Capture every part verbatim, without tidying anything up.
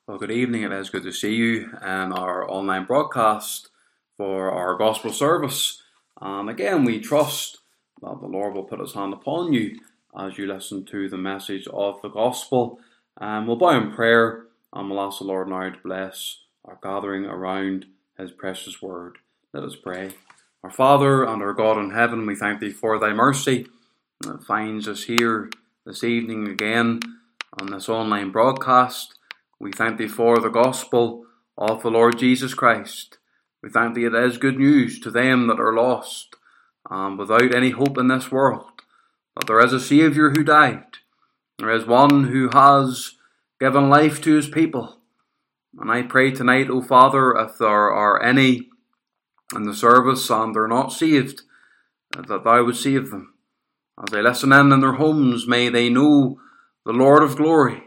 Well, good evening. It is good to see you in our online broadcast for our gospel service. And again, we trust that the Lord will put his hand upon you as you listen to the message of the gospel. And we'll bow in prayer and we'll ask the Lord now to bless our gathering around his precious word. Let us pray. Our Father and our God in heaven, we thank thee for thy mercy that finds us here this evening again on this online broadcast. We thank thee for the gospel of the Lord Jesus Christ. We thank thee it is good news to them that are lost and without any hope in this world, that there is a Saviour who died. There is one who has given life to his people. And I pray tonight, O Father, if there are any in the service and they're not saved, that thou would save them. As they listen in in their homes, may they know the Lord of glory.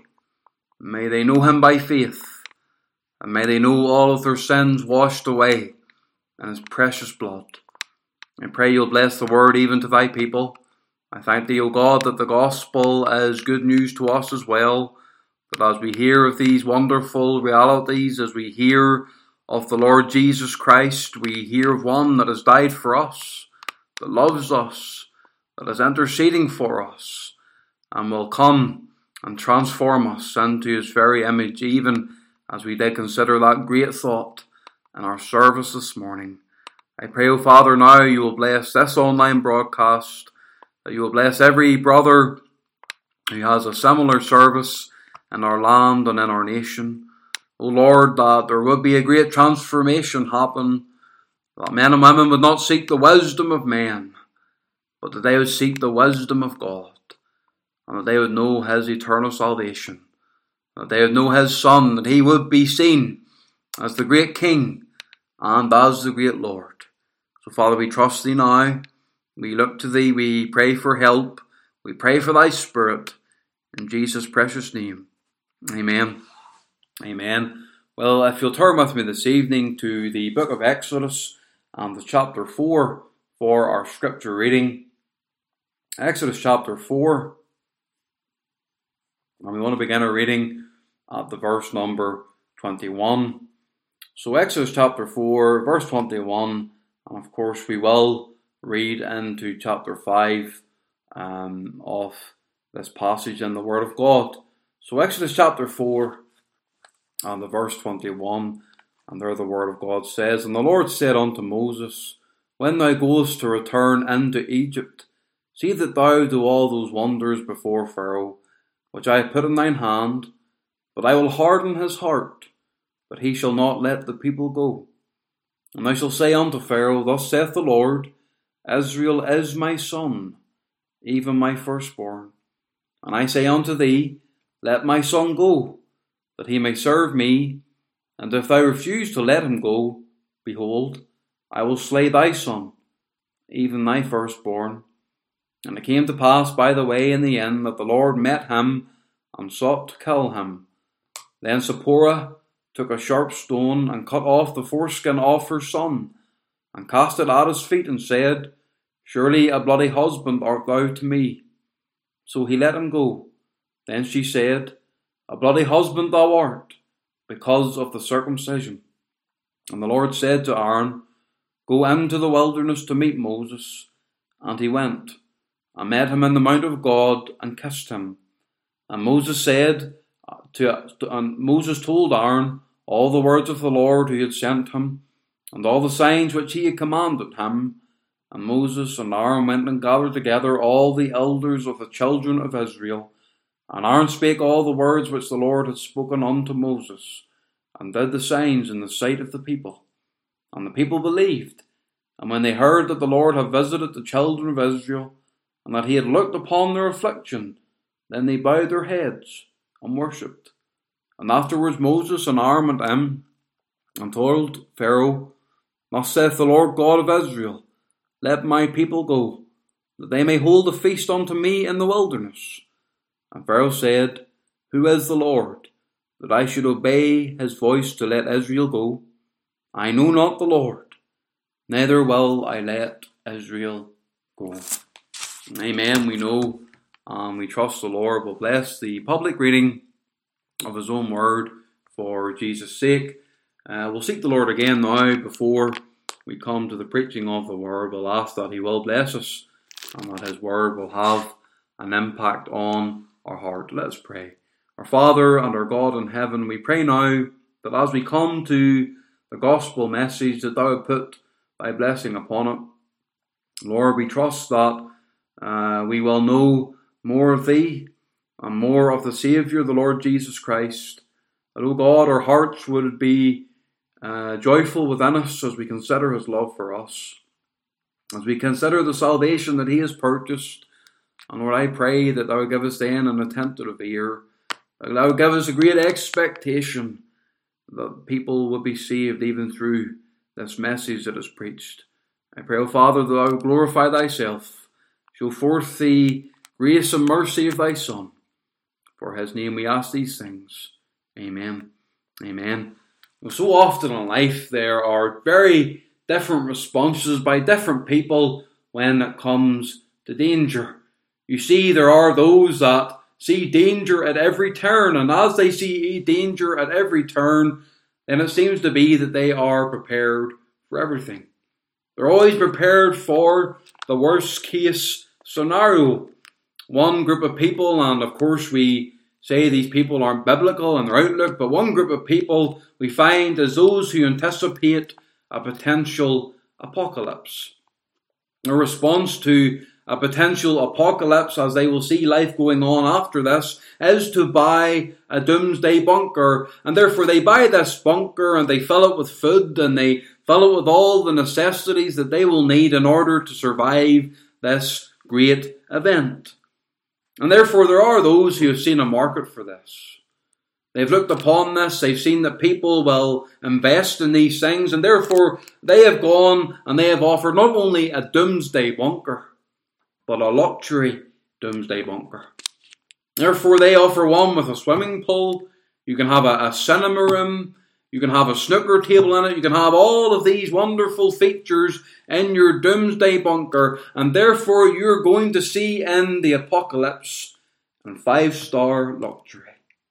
May they know him by faith, and may they know all of their sins washed away in his precious blood. I pray you'll bless the word even to thy people. I thank thee, O God, that the gospel is good news to us as well, that as we hear of these wonderful realities, as we hear of the Lord Jesus Christ, we hear of one that has died for us, that loves us, that is interceding for us, and will come and transform us into his very image, even as we did consider that great thought in our service this morning. I pray, O Father, now you will bless this online broadcast, that you will bless every brother who has a similar service in our land and in our nation. O Lord, that there would be a great transformation happen, that men and women would not seek the wisdom of men, but that they would seek the wisdom of God. And that they would know his eternal salvation, that they would know his Son, that he would be seen as the great King and as the great Lord. So Father, we trust thee now, we look to thee, we pray for help, we pray for thy Spirit, in Jesus' precious name. Amen. Amen. Well, if you'll turn with me this evening to the book of Exodus and the chapter four for our scripture reading. Exodus chapter four. And we want to begin our reading at the verse number twenty-one. So Exodus chapter four, verse twenty-one, and of course we will read into chapter five um, of this passage in the Word of God. So Exodus chapter four, and the verse twenty-one, and there the Word of God says, And the Lord said unto Moses, When thou goest to return into Egypt, see that thou do all those wonders before Pharaoh, which I have put in thine hand, but I will harden his heart, that he shall not let the people go. And thou shalt say unto Pharaoh, Thus saith the Lord, Israel is my son, even my firstborn. And I say unto thee, Let my son go, that he may serve me. And if thou refuse to let him go, behold, I will slay thy son, even thy firstborn. And it came to pass by the way in the inn that the Lord met him and sought to kill him. Then Zipporah took a sharp stone and cut off the foreskin off her son, and cast it at his feet, and said, Surely a bloody husband art thou to me. So he let him go. Then she said, A bloody husband thou art, because of the circumcision. And the Lord said to Aaron, Go into the wilderness to meet Moses. And he went, and met him in the mount of God, and kissed him. And Moses said, to, and Moses told Aaron all the words of the Lord who had sent him, and all the signs which he had commanded him. And Moses and Aaron went and gathered together all the elders of the children of Israel. And Aaron spake all the words which the Lord had spoken unto Moses, and did the signs in the sight of the people. And the people believed. And when they heard that the Lord had visited the children of Israel, and that he had looked upon their affliction, then they bowed their heads and worshipped. And afterwards Moses and Aaron went in, and told Pharaoh, Thus saith the Lord God of Israel, Let my people go, that they may hold a feast unto me in the wilderness. And Pharaoh said, Who is the Lord, that I should obey his voice to let Israel go? I know not the Lord, neither will I let Israel go. Amen. We know and we trust the Lord will bless the public reading of his own word for Jesus' sake. Uh, we'll seek the Lord again now before we come to the preaching of the Word. We'll ask that He will bless us and that His Word will have an impact on our heart. Let's pray. Our Father and our God in heaven, we pray now that as we come to the gospel message, that Thou would put Thy blessing upon it. Lord, we trust that uh, we will know more of Thee and more of the Saviour, the Lord Jesus Christ. That, O God, our hearts would be uh, joyful within us as we consider His love for us, as we consider the salvation that He has purchased. And Lord, I pray that Thou would give us then an attentive ear, that Thou would give us a great expectation that people would be saved even through this message that is preached. I pray, O Father, that Thou would glorify Thyself, show forth the grace and mercy of Thy Son. For His name we ask these things. Amen. Amen. Well, so often in life there are very different responses by different people when it comes to danger. You see, there are those that see danger at every turn, and as they see danger at every turn, then it seems to be that they are prepared for everything. They're always prepared for the worst case scenario. One group of people, and of course we say these people aren't biblical in their outlook, but one group of people we find is those who anticipate a potential apocalypse. A response to a potential apocalypse, as they will see life going on after this, is to buy a doomsday bunker. And therefore they buy this bunker and they fill it with food and they fill it with all the necessities that they will need in order to survive this great event. And therefore there are those who have seen a market for this. They've looked upon this, they've seen that people will invest in these things, and therefore they have gone and they have offered not only a doomsday bunker, but a luxury doomsday bunker. Therefore they offer one with a swimming pool, you can have a, a cinema room, you can have a snooker table in it, you can have all of these wonderful features in your doomsday bunker, and therefore you're going to see in the apocalypse and five-star luxury.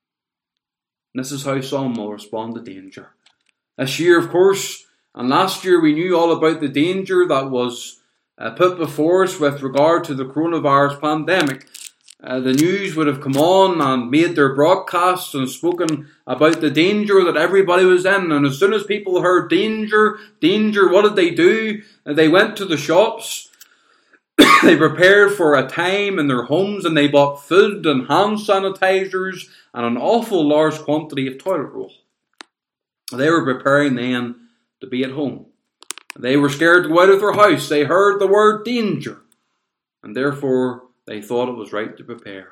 And this is how some will respond to danger. This year, of course, and last year we knew all about the danger that was uh, put before us with regard to the coronavirus pandemic. Uh, the news would have come on and made their broadcasts and spoken about the danger that everybody was in. And as soon as people heard danger, danger, what did they do? They went to the shops. They prepared for a time in their homes and they bought food and hand sanitizers and an awful large quantity of toilet roll. They were preparing then to be at home. They were scared to go out of their house. They heard the word danger. And therefore they thought it was right to prepare.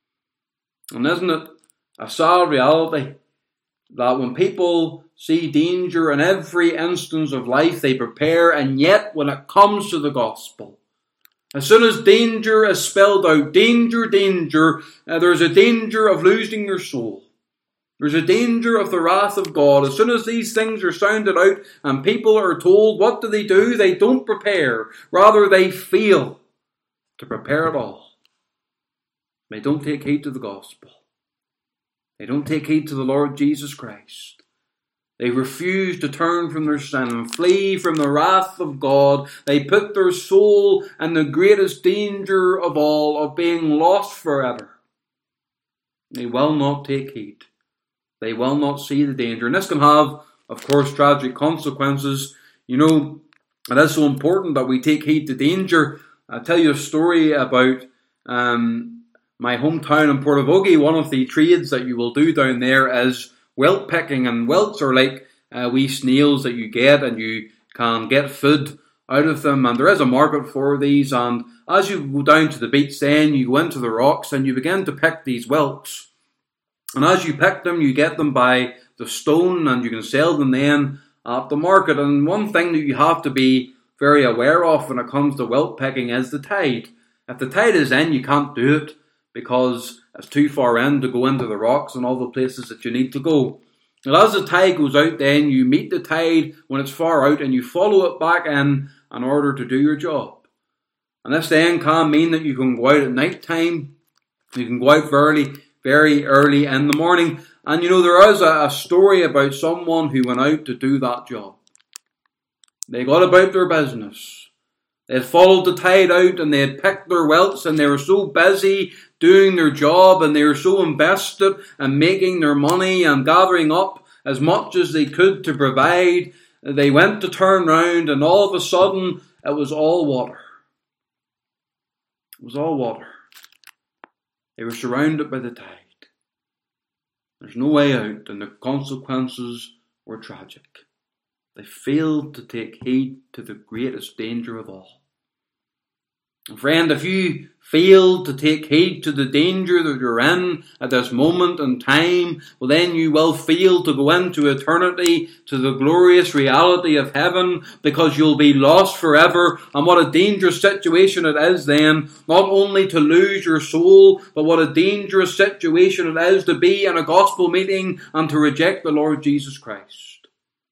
And isn't it a sad reality that when people see danger in every instance of life, they prepare, and yet when it comes to the gospel, as soon as danger is spelled out, danger, danger, uh, there's a danger of losing your soul. There's a danger of the wrath of God. As soon as these things are sounded out and people are told, what do they do? They don't prepare. Rather, they fail to prepare at all. They don't take heed to the gospel. They don't take heed to the Lord Jesus Christ. They refuse to turn from their sin and flee from the wrath of God. They put their soul in the greatest danger of all, of being lost forever. They will not take heed. They will not see the danger. And this can have, of course, tragic consequences. You know, it is so important that we take heed to danger. I'll tell you a story about um, my hometown in Portavogie. One of the trades that you will do down there is wilt picking, and wilts are like uh, wee snails that you get, and you can get food out of them, and there is a market for these. And as you go down to the beach then, you go into the rocks and you begin to pick these wilts, and as you pick them, you get them by the stone, and you can sell them then at the market. And one thing that you have to be very aware of when it comes to wilt picking is the tide. If the tide is in, you can't do it because it's too far in to go into the rocks and all the places that you need to go. And as the tide goes out, then you meet the tide when it's far out and you follow it back in in order to do your job. And this then can mean that you can go out at night time, you can go out very, very early in the morning. And you know, there is a, a story about someone who went out to do that job. They got about their business. They had followed the tide out and they had picked their welts, and they were so busy doing their job and they were so invested in making their money and gathering up as much as they could to provide. They went to turn round, and all of a sudden it was all water. It was all water. They were surrounded by the tide. There's no way out, and the consequences were tragic. They failed to take heed to the greatest danger of all. And friend, if you fail to take heed to the danger that you're in at this moment in time, well then you will fail to go into eternity, to the glorious reality of heaven, because you'll be lost forever. And what a dangerous situation it is then, not only to lose your soul, but what a dangerous situation it is to be in a gospel meeting and to reject the Lord Jesus Christ.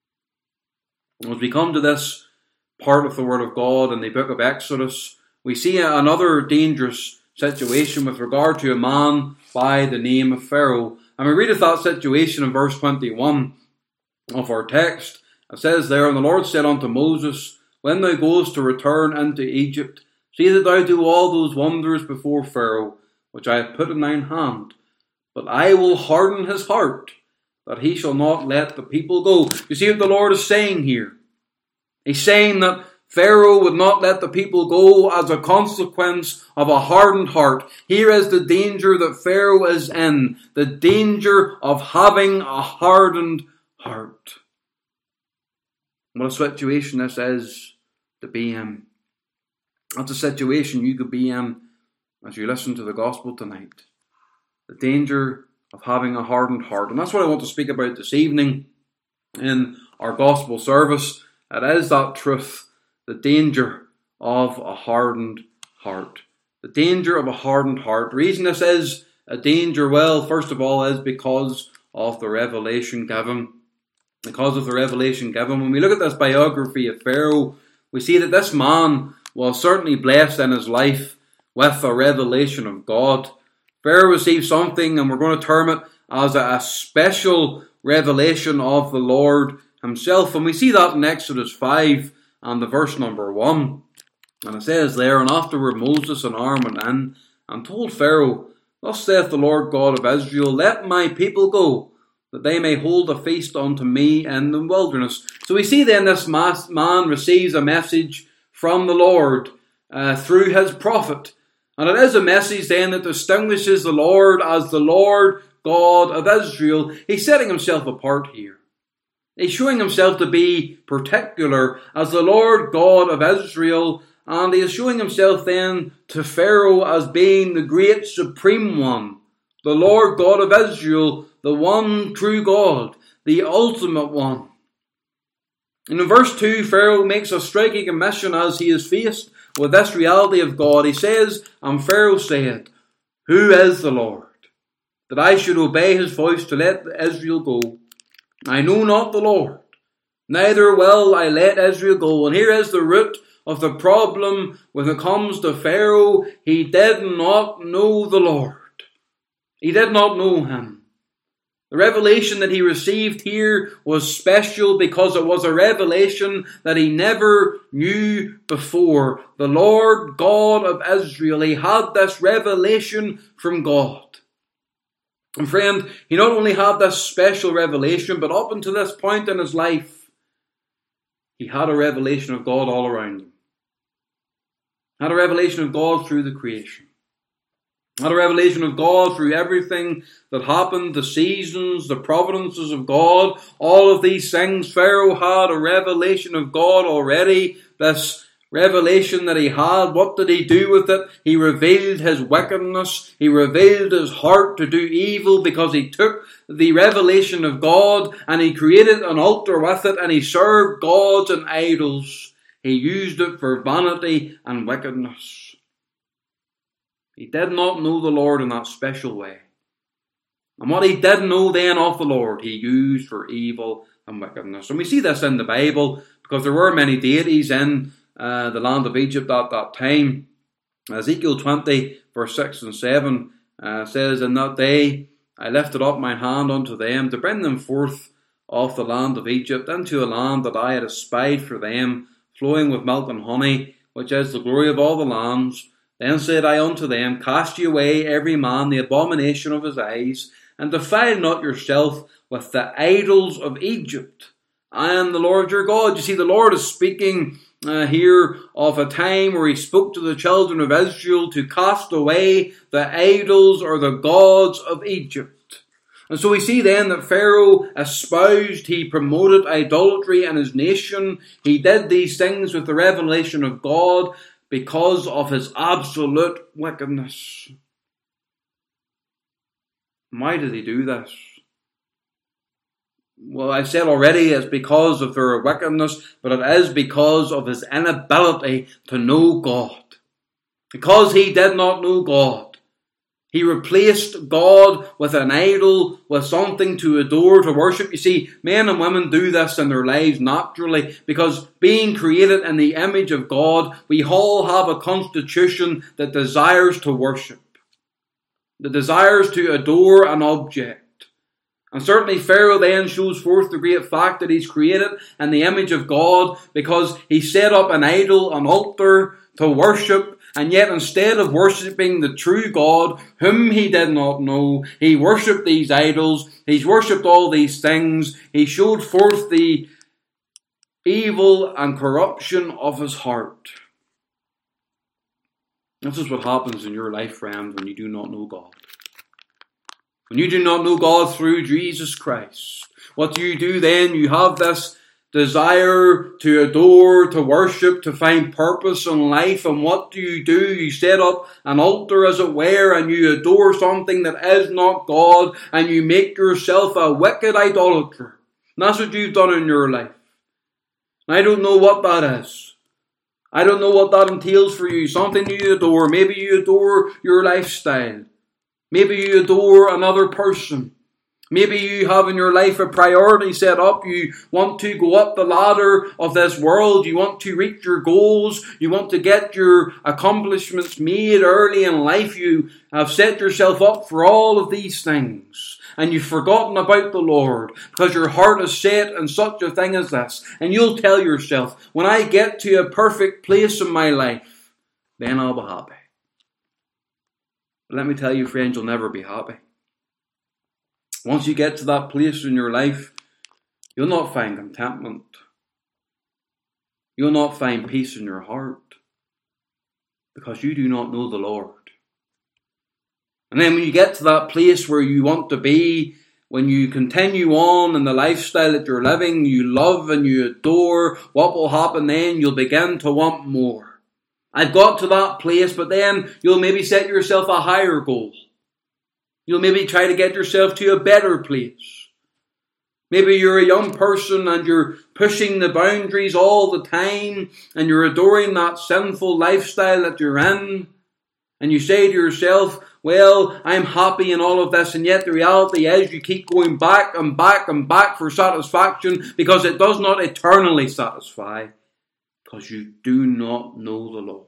As we come to this part of the Word of God in the book of Exodus, we see another dangerous situation with regard to a man by the name of Pharaoh. And we read of that situation in verse twenty-one of our text. It says there, "And the Lord said unto Moses, When thou goest to return into Egypt, see that thou do all those wonders before Pharaoh, which I have put in thine hand. But I will harden his heart, that he shall not let the people go." You see what the Lord is saying here? He's saying that Pharaoh would not let the people go as a consequence of a hardened heart. Here is the danger that Pharaoh is in. The danger of having a hardened heart. What a situation this is to be in. That's a situation you could be in as you listen to the gospel tonight. The danger of having a hardened heart. And that's what I want to speak about this evening in our gospel service. It is that truth. The danger of a hardened heart. The danger of a hardened heart. The reason this is a danger, well, first of all, is because of the revelation given. Because of the revelation given. When we look at this biography of Pharaoh, we see that this man was certainly blessed in his life with a revelation of God. Pharaoh received something, and we're going to term it as a special revelation of the Lord himself. And we see that in Exodus five. And the verse number one, and it says there, "And afterward Moses and Aaron went in, and told Pharaoh, Thus saith the Lord God of Israel, Let my people go, that they may hold a feast unto me in the wilderness." So we see then this man receives a message from the Lord uh, through his prophet. And it is a message then that distinguishes the Lord as the Lord God of Israel. He's setting himself apart here. He's showing himself to be particular as the Lord God of Israel, and he is showing himself then to Pharaoh as being the great supreme one, the Lord God of Israel, the one true God, the ultimate one. And in verse two, Pharaoh makes a striking admission as he is faced with this reality of God. He says, "And Pharaoh said, Who is the Lord, that I should obey his voice to let Israel go? I know not the Lord, neither will I let Israel go." And here is the root of the problem when it comes to Pharaoh. He did not know the Lord. He did not know him. The revelation that he received here was special because it was a revelation that he never knew before. The Lord God of Israel, he had this revelation from God. And friend, he not only had this special revelation, but up until this point in his life, he had a revelation of God all around him. Had a revelation of God through the creation. Had a revelation of God through everything that happened, the seasons, the providences of God, all of these things. Pharaoh had a revelation of God already. This revelation that he had, what did he do with it? He revealed his wickedness. He revealed his heart to do evil because he took the revelation of God and he created an altar with it and he served gods and idols. He used it for vanity and wickedness. He did not know the Lord in that special way. And what he did know then of the Lord, he used for evil and wickedness. And we see this in the Bible because there were many deities in Uh, the land of Egypt at that time. Ezekiel twenty verse six and seven uh, says, In that day I lifted up my hand unto them to bring them forth of the land of Egypt into a land that I had espied for them, flowing with milk and honey, which is the glory of all the lands. Then said I unto them, Cast ye away every man the abomination of his eyes, and defile not yourself with the idols of Egypt. I am the Lord your God. You see, the Lord is speaking uh, here of a time where he spoke to the children of Israel to cast away the idols or the gods of Egypt. And so we see then that Pharaoh espoused, he promoted idolatry in his nation. He did these things with the revelation of God because of his absolute wickedness. Why did he do this? Well, I said already it's because of their wickedness, but it is because of his inability to know God. Because he did not know God, he replaced God with an idol, with something to adore, to worship. You see, men and women do this in their lives naturally, because being created in the image of God, we all have a constitution that desires to worship, that desires to adore an object. And certainly Pharaoh then shows forth the great fact that he's created in the image of God because he set up an idol, an altar to worship, and yet instead of worshipping the true God, whom he did not know, he worshipped these idols, he's worshipped all these things, he showed forth the evil and corruption of his heart. This is what happens in your life, friend, when you do not know God. When you do not know God through Jesus Christ, what do you do then? You have this desire to adore, to worship, to find purpose in life. And what do you do? You set up an altar, as it were, and you adore something that is not God, and you make yourself a wicked idolater. And that's what you've done in your life. And I don't know what that is. I don't know what that entails for you. Something you adore. Maybe you adore your lifestyle. Maybe you adore another person. Maybe you have in your life a priority set up. You want to go up the ladder of this world. You want to reach your goals. You want to get your accomplishments made early in life. You have set yourself up for all of these things. And you've forgotten about the Lord because your heart is set in such a thing as this. And you'll tell yourself, when I get to a perfect place in my life, then I'll be happy. But let me tell you, friends, you'll never be happy. Once you get to that place in your life, you'll not find contentment. You'll not find peace in your heart because you do not know the Lord. And then when you get to that place where you want to be, when you continue on in the lifestyle that you're living, you love and you adore, what will happen then? You'll begin to want more. I've got to that place, but then you'll maybe set yourself a higher goal. You'll maybe try to get yourself to a better place. Maybe you're a young person and you're pushing the boundaries all the time and you're adoring that sinful lifestyle that you're in. And you say to yourself, well, I'm happy in all of this, and yet the reality is you keep going back and back and back for satisfaction because it does not eternally satisfy. Because you do not know the Lord.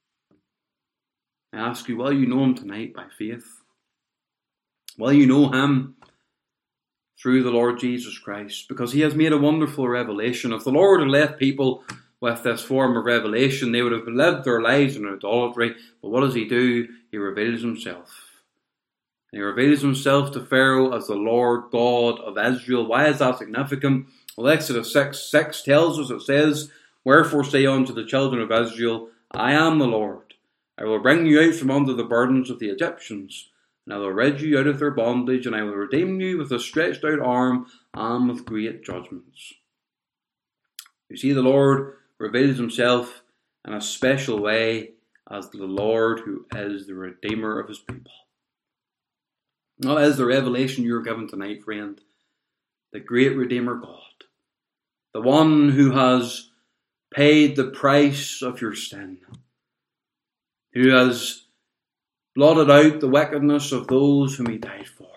I ask you, will you know Him tonight by faith? Will you know Him through the Lord Jesus Christ? Because He has made a wonderful revelation. If the Lord had left people with this form of revelation, they would have lived their lives in idolatry. But what does He do? He reveals Himself. And He reveals Himself to Pharaoh as the Lord God of Israel. Why is that significant? Well, Exodus six six tells us, it says, Wherefore say unto the children of Israel, I am the Lord. I will bring you out from under the burdens of the Egyptians, and I will rid you out of their bondage, and I will redeem you with a stretched out arm and with great judgments. You see, the Lord reveals Himself in a special way as the Lord who is the Redeemer of His people. That is the revelation you're given tonight, friend. The great Redeemer God. The one who has paid the price of your sin, who has blotted out the wickedness of those whom He died for.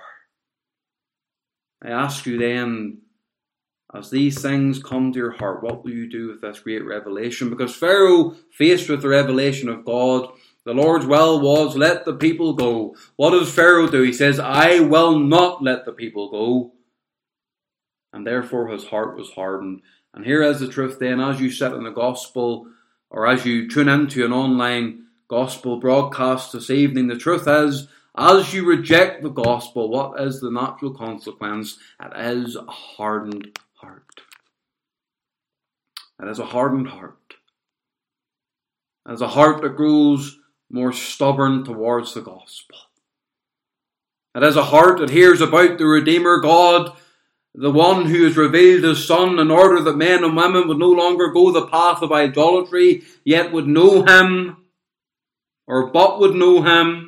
I ask you then, as these things come to your heart, what will you do with this great revelation? Because Pharaoh, faced with the revelation of God, The Lord's will was, let the people go. What does Pharaoh do? He says, I will not let the people go. And therefore his heart was hardened. And here is the truth then, as you sit in the gospel, or as you tune into an online gospel broadcast this evening, the truth is, as you reject the gospel, what is the natural consequence? It is a hardened heart. It is a hardened heart. It is a heart that grows more stubborn towards the gospel. It is a heart that hears about the Redeemer God, the one who has revealed his Son in order that men and women would no longer go the path of idolatry, yet would know him, or but would know him.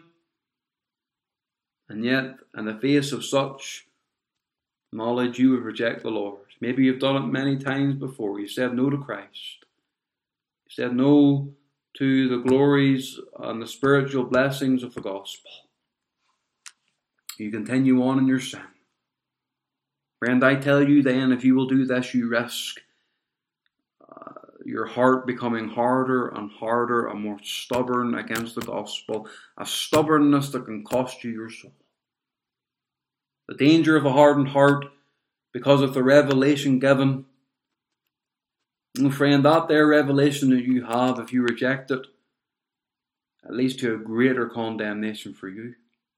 And yet, in the face of such knowledge, you would reject the Lord. Maybe you've done it many times before. You said no to Christ. You said no to the glories and the spiritual blessings of the gospel. You continue on in your sin. Friend, I tell you then, if you will do this, you risk uh, your heart becoming harder and harder and more stubborn against the gospel. A stubbornness that can cost you your soul. The danger of a hardened heart because of the revelation given. And friend, that there revelation that you have, if you reject it, it leads to a greater condemnation for you.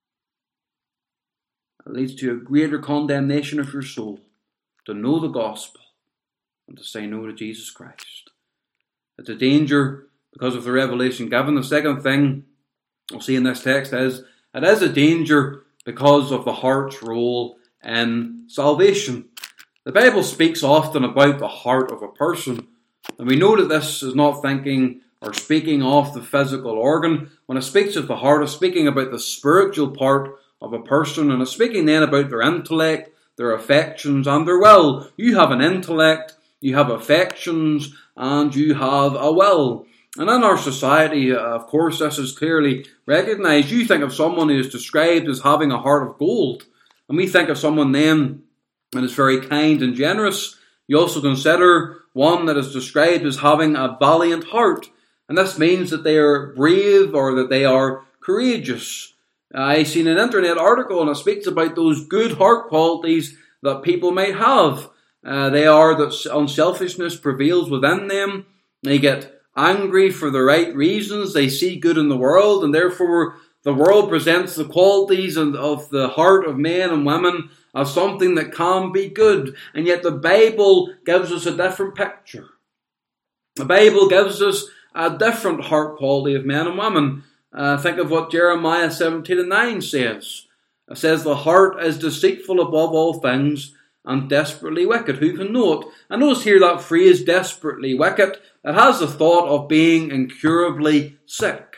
It leads to a greater condemnation of your soul to know the gospel and to say no to Jesus Christ. It's a danger because of the revelation given. The second thing we'll see in this text is it is a danger because of the heart's role in salvation. The Bible speaks often about the heart of a person, and we know that this is not thinking or speaking of the physical organ. When it speaks of the heart, it's speaking about the spiritual part of a person, and it's speaking then about their intellect, their affections, and their will. You have an intellect, you have affections, and you have a will. And in our society, of course, this is clearly recognised. You think of someone who is described as having a heart of gold, and we think of someone then that is very kind and generous. You also consider one that is described as having a valiant heart, and this means that they are brave or that they are courageous. I seen an internet article and it speaks about those good heart qualities that people might have. Uh, they are that unselfishness prevails within them. They get angry for the right reasons. They see good in the world, and therefore the world presents the qualities of the heart of men and women as something that can be good. And yet the Bible gives us a different picture. The Bible gives us a different heart quality of men and women. Uh, think of what Jeremiah seventeen and nine says. It says, the heart is deceitful above all things and desperately wicked. Who can know it? And notice here that phrase, desperately wicked. It has the thought of being incurably sick.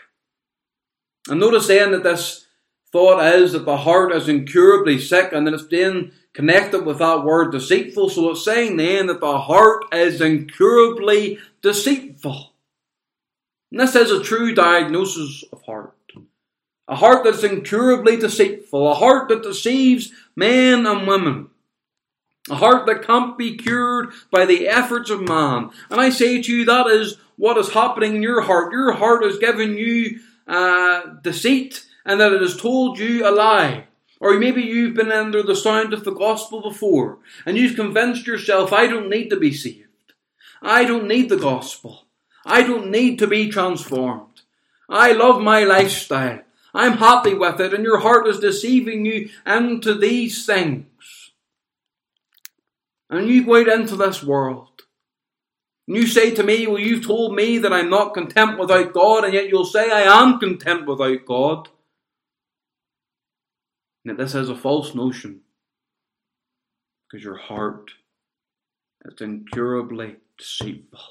And notice then that this thought is that the heart is incurably sick, and that it's then connected with that word deceitful. So it's saying then that the heart is incurably deceitful. And this is a true diagnosis of heart. A heart that's incurably deceitful. A heart that deceives men and women. A heart that can't be cured by the efforts of man. And I say to you, that is what is happening in your heart. Your heart has given you uh, deceit, and that it has told you a lie. Or maybe you've been under the sound of the gospel before, and you've convinced yourself, I don't need to be saved. I don't need the gospel. I don't need to be transformed. I love my lifestyle. I'm happy with it, and your heart is deceiving you into these things. And you go out into this world, and you say to me, well, you've told me that I'm not content without God, and yet you'll say I am content without God. Now this is a false notion, because your heart is incurably deceitful.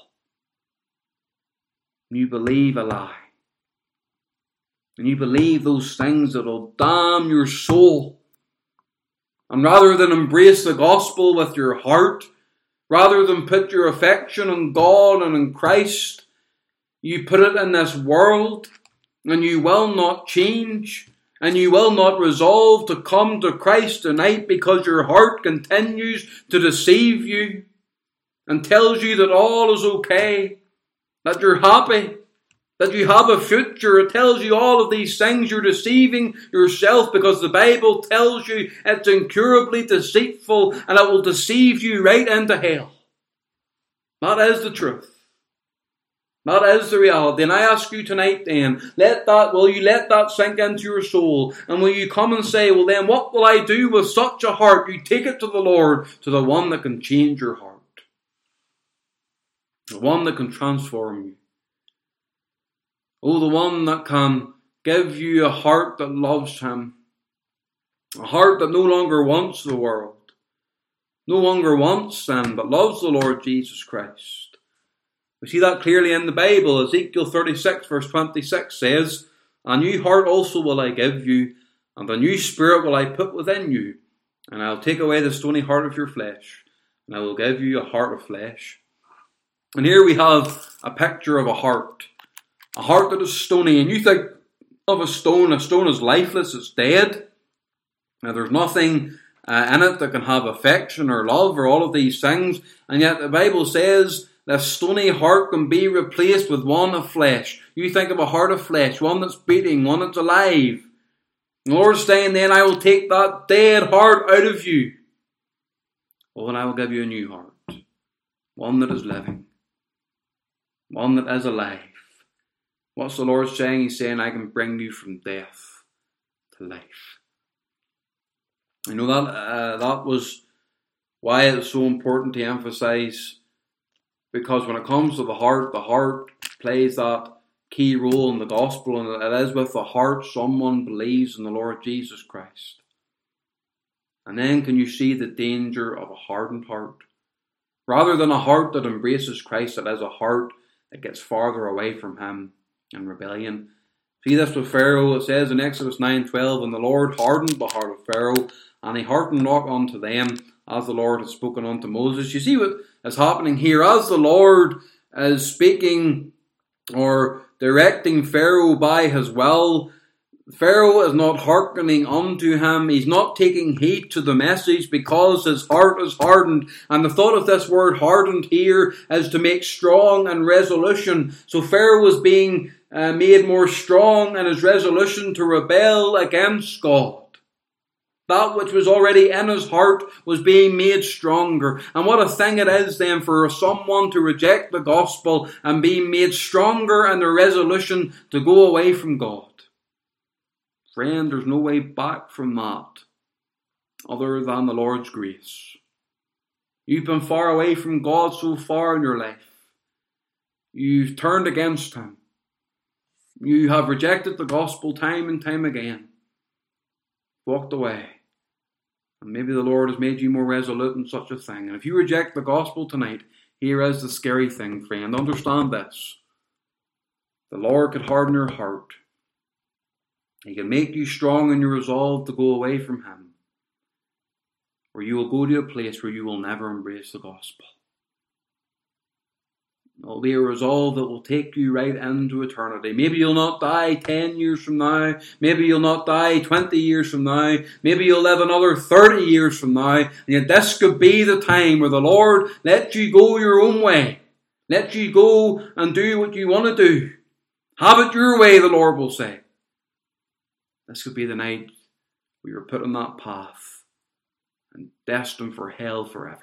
You believe a lie. And you believe those things that will damn your soul. And rather than embrace the gospel with your heart, rather than put your affection on God and in Christ, you put it in this world, and you will not change, and you will not resolve to come to Christ tonight, because your heart continues to deceive you and tells you that all is okay, that you're happy, that you have a future. It tells you all of these things. You're deceiving yourself because the Bible tells you it's incurably deceitful and it will deceive you right into hell. That is the truth. That is the reality. And I ask you tonight then, let that, will you let that sink into your soul? And will you come and say, well then, what will I do with such a heart? You take it to the Lord, to the one that can change your heart. The one that can transform you. Oh, the one that can give you a heart that loves Him. A heart that no longer wants the world. No longer wants sin, but loves the Lord Jesus Christ. We see that clearly in the Bible. Ezekiel thirty-six verse twenty-six says, a new heart also will I give you, and a new spirit will I put within you. And I'll take away the stony heart of your flesh, and I will give you a heart of flesh. And here we have a picture of a heart. A heart that is stony. And you think of a stone. A stone is lifeless. It's dead. Now there's nothing uh, in it that can have affection or love or all of these things. And yet the Bible says this stony heart can be replaced with one of flesh. You think of a heart of flesh. One that's beating. One that's alive. The Lord's saying then, I will take that dead heart out of you. Oh, and I will give you a new heart. One that is living. One that is alive. What's the Lord saying? He's saying, I can bring you from death to life. I know that uh, that was why it was so important to emphasize, because when it comes to the heart, the heart plays that key role in the gospel, and it is with the heart someone believes in the Lord Jesus Christ. And then can you see the danger of a hardened heart? Rather than a heart that embraces Christ, it is a heart that gets farther away from Him in rebellion. See this with Pharaoh. It says in Exodus nine twelve, and the Lord hardened the heart of Pharaoh, and he hearkened not unto them, as the Lord had spoken unto Moses. You see what is happening here. As the Lord is speaking or directing Pharaoh by His will, Pharaoh is not hearkening unto him. He's not taking heed to the message because his heart is hardened. And the thought of this word hardened here is to make strong and resolution. So Pharaoh was being uh, made more strong in his resolution to rebel against God. That which was already in his heart was being made stronger. And what a thing it is then for someone to reject the gospel and be made stronger in their resolution to go away from God. Friend, there's no way back from that other than the Lord's grace. You've been far away from God so far in your life. You've turned against Him. You have rejected the gospel time and time again. Walked away. And maybe the Lord has made you more resolute in such a thing. And if you reject the gospel tonight, here is the scary thing, friend. Understand this. The Lord could harden your heart. He can make you strong in your resolve to go away from Him. Or you will go to a place where you will never embrace the gospel. It will be a resolve that will take you right into eternity. Maybe you'll not die ten years from now. Maybe you'll not die twenty years from now. Maybe you'll live another thirty years from now. And yet this could be the time where the Lord lets you go your own way. Let you go and do what you want to do. Have it your way, the Lord will say. This could be the night where you're put on that path and destined for hell forever.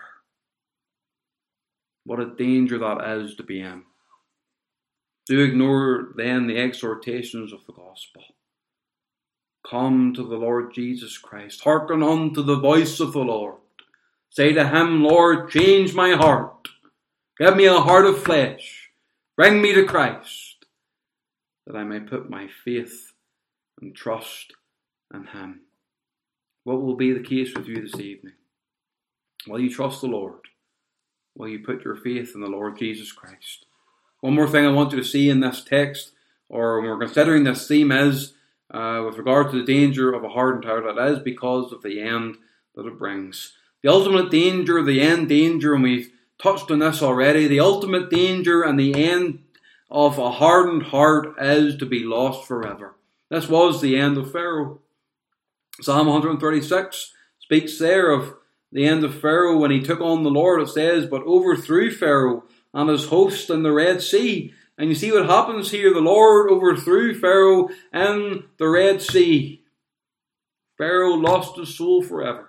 What a danger that is to be in. Do ignore then the exhortations of the gospel. Come to the Lord Jesus Christ. Hearken unto the voice of the Lord. Say to Him, Lord, change my heart. Give me a heart of flesh. Bring me to Christ, that I may put my faith and trust in Him. What will be the case with you this evening? Will you trust the Lord? Will you put your faith in the Lord Jesus Christ? One more thing I want you to see in this text, or when we're considering this theme, is uh, with regard to the danger of a hardened heart. It is because of the end that it brings. The ultimate danger, the end danger, and we've touched on this already, the ultimate danger and the end of a hardened heart is to be lost forever. This was the end of Pharaoh. Psalm one thirty-six speaks there of the end of Pharaoh when he took on the Lord. It says, but overthrew Pharaoh and his host in the Red Sea. And you see what happens here. The Lord overthrew Pharaoh in the Red Sea. Pharaoh lost his soul forever.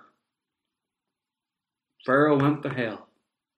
Pharaoh went to hell.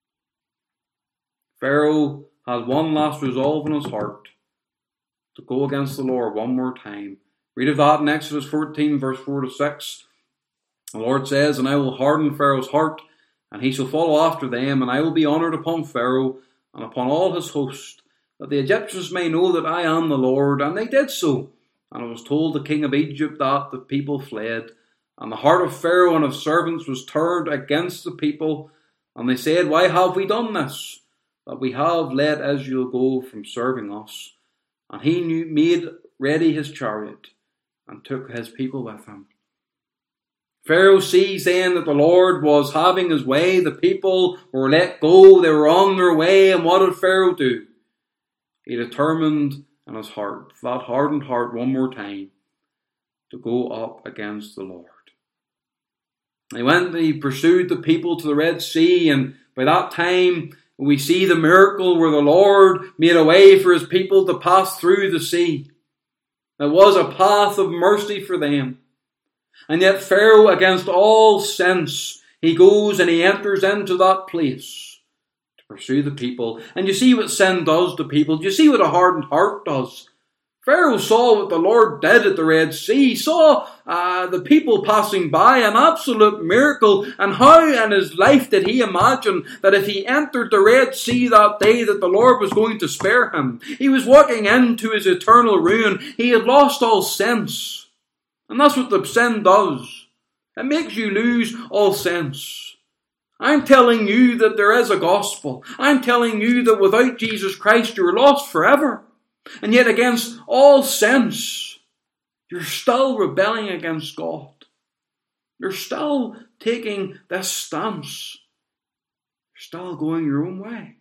Pharaoh had one last resolve in his heart to go against the Lord one more time. Read of that in Exodus fourteen, verse four to six. The Lord says, "And I will harden Pharaoh's heart, and he shall follow after them, and I will be honoured upon Pharaoh and upon all his host, that the Egyptians may know that I am the Lord." And they did so. And it was told the king of Egypt that the people fled. And the heart of Pharaoh and his servants was turned against the people. And they said, "Why have we done this? That we have let Israel go from serving us." And he knew, made ready his chariot and took his people with him. Pharaoh sees then that the Lord was having his way. The people were let go. They were on their way. And what did Pharaoh do? He determined in his heart, that hardened heart one more time, to go up against the Lord. He went and he pursued the people to the Red Sea, and by that time we see the miracle where the Lord made a way for his people to pass through the sea. It was a path of mercy for them. And yet Pharaoh, against all sense, he goes and he enters into that place to pursue the people. And you see what sin does to people. Do you see what a hardened heart does? Pharaoh saw what the Lord did at the Red Sea. He saw uh, the people passing by, an absolute miracle. And how in his life did he imagine that if he entered the Red Sea that day that the Lord was going to spare him? He was walking into his eternal ruin. He had lost all sense. And that's what the sin does. It makes you lose all sense. I'm telling you that there is a gospel. I'm telling you that without Jesus Christ you're lost forever. And yet against all sense, you're still rebelling against God. You're still taking this stance. You're still going your own way.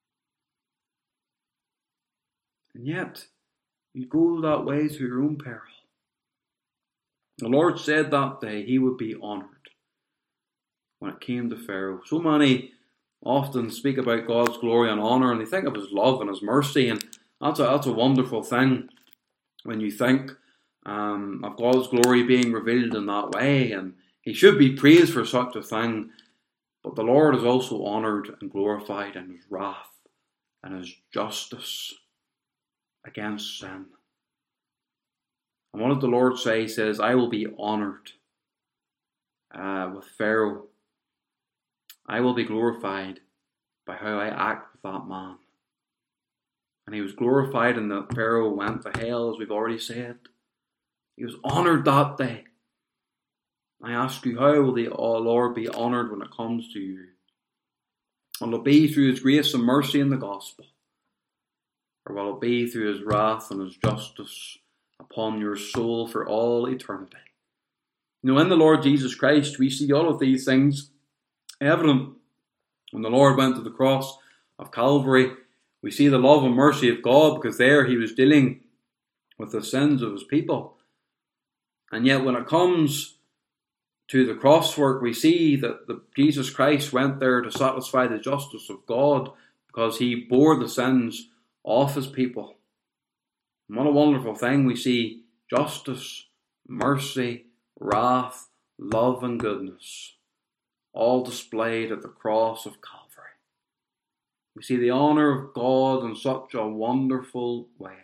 And yet, you go that way through your own peril. The Lord said that day he would be honoured when it came to Pharaoh. So many often speak about God's glory and honour, and they think of his love and his mercy, and that's a, that's a wonderful thing when you think um, of God's glory being revealed in that way, and he should be praised for such a thing. But the Lord is also honoured and glorified in his wrath and his justice against sin. And what did the Lord say? He says, "I will be honoured uh, with Pharaoh. I will be glorified by how I act with that man." And he was glorified in that Pharaoh went to hell, as we've already said. He was honoured that day. I ask you, how will the oh Lord be honoured when it comes to you? Will it be through his grace and mercy in the gospel? Or will it be through his wrath and his justice upon your soul for all eternity? You know, in the Lord Jesus Christ, we see all of these things evident. When the Lord went to the cross of Calvary, we see the love and mercy of God, because there he was dealing with the sins of his people. And yet when it comes to the cross work, we see that the, Jesus Christ went there to satisfy the justice of God, because he bore the sins of his people. And what a wonderful thing. We see justice, mercy, wrath, love and goodness all displayed at the cross of Calvary. We see the honour of God in such a wonderful way.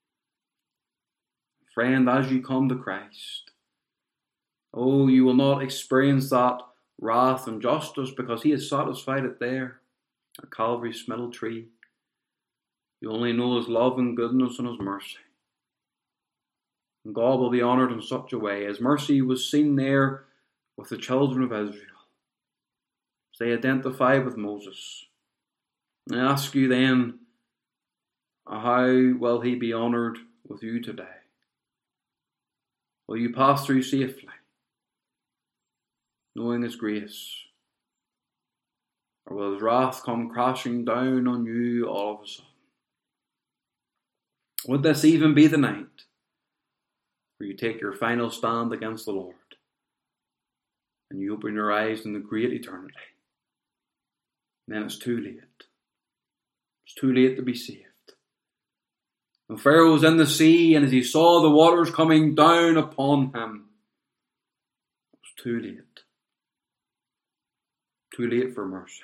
Friend, as you come to Christ, oh, you will not experience that wrath and justice, because he has satisfied it there at Calvary's middle tree. You only know his love and goodness and his mercy. And God will be honoured in such a way. His mercy was seen there with the children of Israel, as they identify with Moses. I ask you then, how will he be honoured with you today? Will you pass through safely, knowing his grace? Or will his wrath come crashing down on you all of a sudden? Would this even be the night where you take your final stand against the Lord and you open your eyes in the great eternity? And then it's too late. It's too late to be saved. And Pharaoh was in the sea, and as he saw the waters coming down upon him, it was too late. Too late for mercy.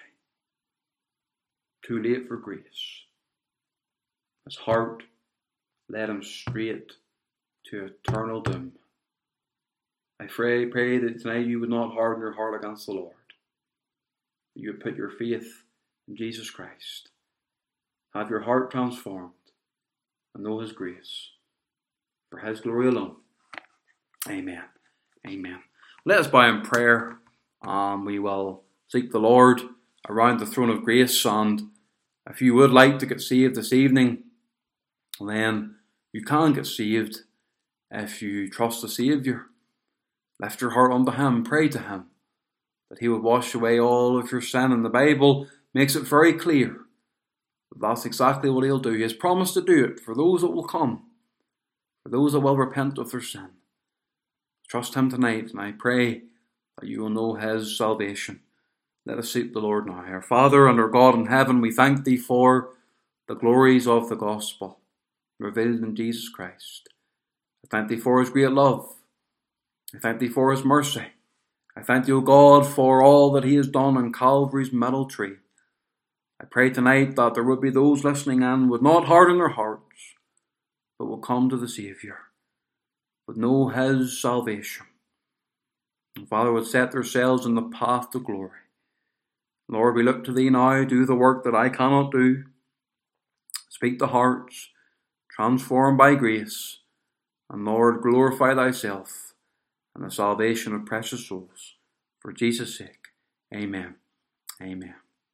Too late for grace. His heart led him straight to eternal doom. I pray, pray that tonight you would not harden your heart against the Lord. That you would put your faith in Jesus Christ. Have your heart transformed and know His grace. For His glory alone. Amen. Amen. Let us bow in prayer. Um, we will seek the Lord around the throne of grace. And if you would like to get saved this evening, then you can get saved if you trust the Saviour. Lift your heart unto Him, pray to Him that He would wash away all of your sin. And the Bible makes it very clear that that's exactly what He'll do. He has promised to do it for those that will come, for those that will repent of their sin. Trust Him tonight, and I pray that you will know His salvation. Let us seek the Lord now. Our Father and our God in heaven, we thank Thee for the glories of the gospel revealed in Jesus Christ. I thank Thee for His great love. I thank Thee for His mercy. I thank Thee, O God, for all that He has done on Calvary's metal tree. I pray tonight that there would be those listening in would not harden their hearts, but will come to the Saviour, would know His salvation. And Father, would set themselves in the path to glory. Lord, we look to Thee now. Do the work that I cannot do. Speak to hearts, transformed by grace. And Lord, glorify Thyself and the salvation of precious souls. For Jesus' sake, amen. Amen.